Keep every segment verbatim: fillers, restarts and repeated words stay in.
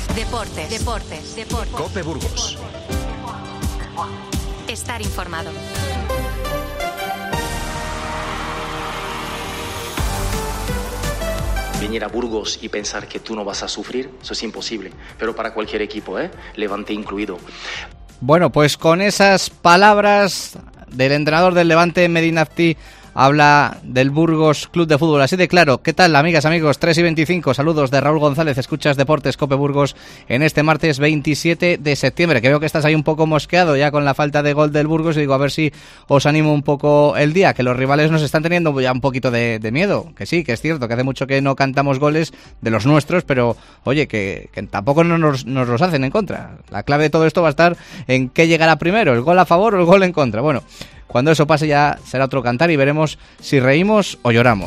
Deportes, deportes, deportes. COPE Burgos. Estar informado. Venir a Burgos y pensar que tú no vas a sufrir, eso es imposible. Pero para cualquier equipo, ¿eh? Levante incluido. Bueno, pues con esas palabras del entrenador del Levante, Medina Afti, habla del Burgos Club de Fútbol. Así de claro. ¿Qué tal, amigas, amigos? tres y veinticinco. Saludos de Raúl González. Escuchas Deportes COPE Burgos en este martes veintisiete de septiembre. Que veo que estás ahí un poco mosqueado ya con la falta de gol del Burgos. Y digo, a ver si os animo un poco el día. Que los rivales nos están teniendo ya un poquito de, de miedo. Que sí, que es cierto, que hace mucho que no cantamos goles de los nuestros. Pero, oye, que, que tampoco nos, nos los hacen en contra. La clave de todo esto va a estar en qué llegará primero. ¿El gol a favor o el gol en contra? Bueno, cuando eso pase ya será otro cantar y veremos si reímos o lloramos.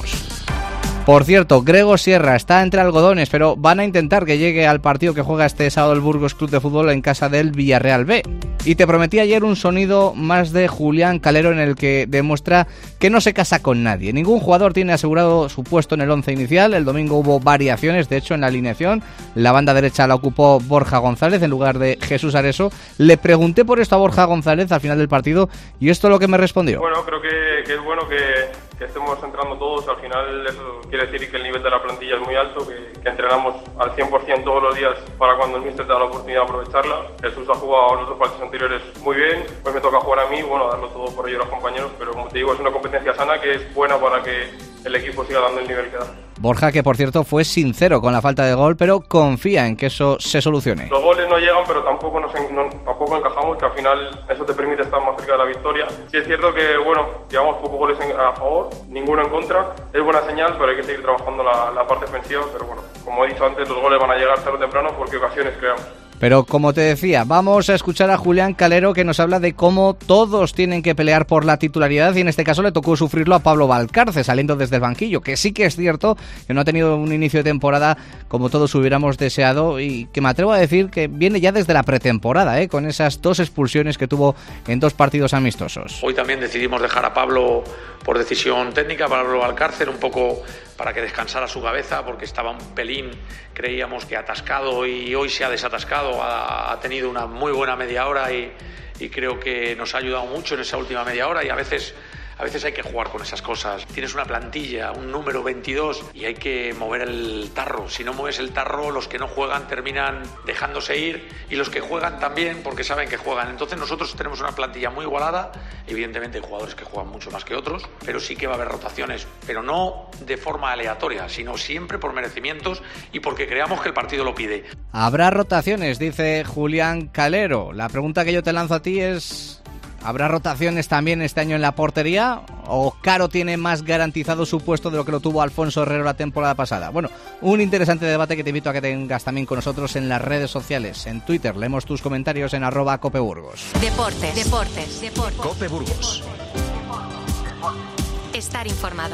Por cierto, Grego Sierra está entre algodones, pero van a intentar que llegue al partido que juega este sábado el Burgos Club de Fútbol en casa del Villarreal B. Y te prometí ayer un sonido más de Julián Calero en el que demuestra que no se casa con nadie. Ningún jugador tiene asegurado su puesto en el once inicial. El domingo hubo variaciones, de hecho, en la alineación. La banda derecha la ocupó Borja González en lugar de Jesús Areso. Le pregunté por esto a Borja González al final del partido y esto es lo que me respondió. Bueno, creo que, que es bueno que, que estemos entrando todos. Al final eso quiere decir que el nivel de la plantilla es muy alto, que, que entrenamos al cien por ciento todos los días para cuando el míster te da la oportunidad de aprovecharla. Jesús ha jugado los dos partidos anteriores muy bien, pues me toca jugar a mí, bueno, darlo todo por ello a los compañeros, pero como te digo, es una competencia sana que es buena para que el equipo siga dando el nivel que da. Borja, que por cierto fue sincero con la falta de gol, pero confía en que eso se solucione. Los goles no llegan, pero tampoco nos en, no, tampoco encajamos, que al final eso te permite estar más cerca de la victoria. Sí es cierto que, bueno, llevamos pocos goles en, a favor, ninguno en contra, es buena señal, pero hay que seguir trabajando la, la parte ofensiva, pero bueno, como he dicho antes, los goles van a llegar tarde o temprano porque ocasiones creamos. Pero como te decía, vamos a escuchar a Julián Calero, que nos habla de cómo todos tienen que pelear por la titularidad, y en este caso le tocó sufrirlo a Pablo Valcarce saliendo desde el banquillo, que sí que es cierto que no ha tenido un inicio de temporada como todos hubiéramos deseado, y que me atrevo a decir que viene ya desde la pretemporada, ¿eh? Con esas dos expulsiones que tuvo en dos partidos amistosos. Hoy también decidimos dejar a Pablo por decisión técnica, Pablo Valcarce, un poco para que descansara su cabeza, porque estaba un pelín, creíamos que atascado, y hoy se ha desatascado, ha, ha tenido una muy buena media hora y, y creo que nos ha ayudado mucho en esa última media hora, y a veces... A veces hay que jugar con esas cosas. Tienes una plantilla, un número veintidós, y hay que mover el tarro. Si no mueves el tarro, los que no juegan terminan dejándose ir, y los que juegan también, porque saben que juegan. Entonces nosotros tenemos una plantilla muy igualada. Evidentemente hay jugadores que juegan mucho más que otros, pero sí que va a haber rotaciones, pero no de forma aleatoria, sino siempre por merecimientos y porque creamos que el partido lo pide. Habrá rotaciones, dice Julián Calero. La pregunta que yo te lanzo a ti es... ¿habrá rotaciones también este año en la portería? ¿O Caro tiene más garantizado su puesto de lo que lo tuvo Alfonso Herrero la temporada pasada? Bueno, un interesante debate que te invito a que tengas también con nosotros en las redes sociales. En Twitter leemos tus comentarios en arroba Cope Burgos. Deportes, deportes, deportes. COPE Burgos. Estar informado.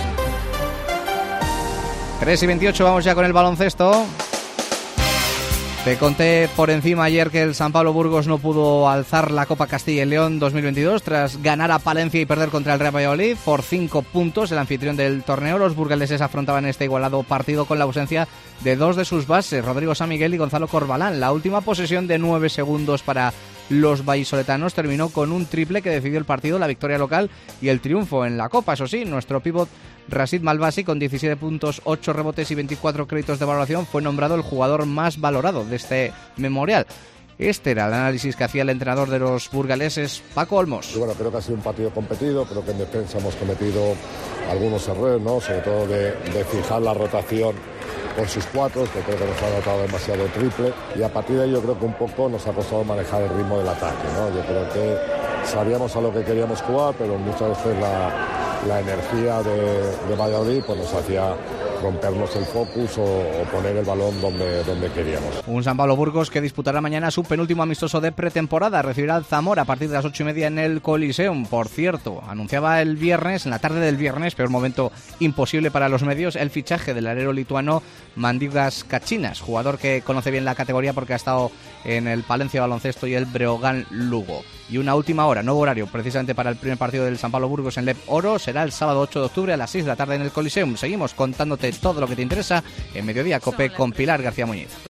tres y veintiocho, vamos ya con el baloncesto. Te conté por encima ayer que el San Pablo Burgos no pudo alzar la Copa Castilla y León dos mil veintidós tras ganar a Palencia y perder contra el Real Valladolid por cinco puntos. El anfitrión del torneo, los burgaleses, afrontaban este igualado partido con la ausencia de dos de sus bases, Rodrigo San Miguel y Gonzalo Corbalán. La última posesión de nueve segundos para los vallisoletanos terminó con un triple que decidió el partido, la victoria local y el triunfo en la Copa. Eso sí, nuestro pívot Rashid Malbasi, con diecisiete puntos, ocho rebotes y veinticuatro créditos de valoración, fue nombrado el jugador más valorado de este memorial. Este era el análisis que hacía el entrenador de los burgaleses, Paco Olmos. Y bueno, creo que ha sido un partido competido, creo que en defensa hemos cometido algunos errores, ¿no? Sobre todo de, de fijar la rotación por sus cuatro, que creo que nos ha anotado demasiado triple, y a partir de ahí yo creo que un poco nos ha costado manejar el ritmo del ataque, ¿no? Yo creo que sabíamos a lo que queríamos jugar, pero muchas veces la, la energía de, de Valladolid pues nos hacía rompernos el focus o, o poner el balón donde, donde queríamos. Un San Pablo Burgos que disputará mañana su penúltimo amistoso de pretemporada. Recibirá al Zamora a partir de las ocho y media en el Coliseum. Por cierto, anunciaba el viernes, en la tarde del viernes, peor momento imposible para los medios, el fichaje del alero lituano Mandigas Kachinas, jugador que conoce bien la categoría porque ha estado en el Palencia Baloncesto y el Breogán Lugo. Y una última hora, nuevo horario, precisamente para el primer partido del San Pablo Burgos en Lep Oro, será el sábado ocho de octubre a las seis de la tarde en el Coliseum. Seguimos contándote todo lo que te interesa en Mediodía Cope con Pilar García Muñiz.